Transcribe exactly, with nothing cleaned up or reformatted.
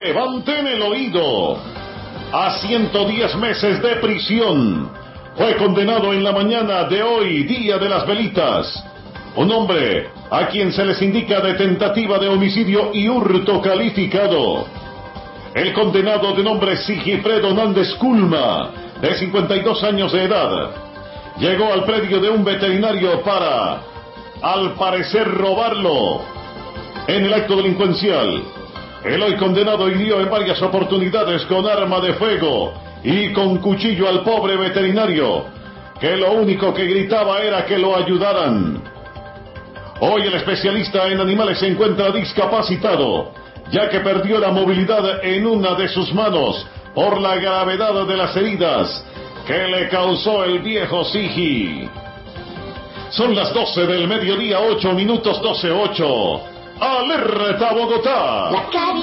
Levanten el oído. A ciento diez meses de prisión fue condenado en la mañana de hoy, día de las velitas, un hombre a quien se les indica de tentativa de homicidio y hurto calificado. El condenado, de nombre Sigifredo Nández Culma, de cincuenta y dos años de edad, llegó al predio de un veterinario para, al parecer, robarlo. En el acto delincuencial, el hoy condenado hirió en varias oportunidades con arma de fuego y con cuchillo al pobre veterinario, que lo único que gritaba era que lo ayudaran. Hoy el especialista en animales se encuentra discapacitado, ya que perdió la movilidad en una de sus manos por la gravedad de las heridas que le causó el viejo Sigi. Son las doce del mediodía, ocho minutos, doce ocho. ¡Alerta Bogotá!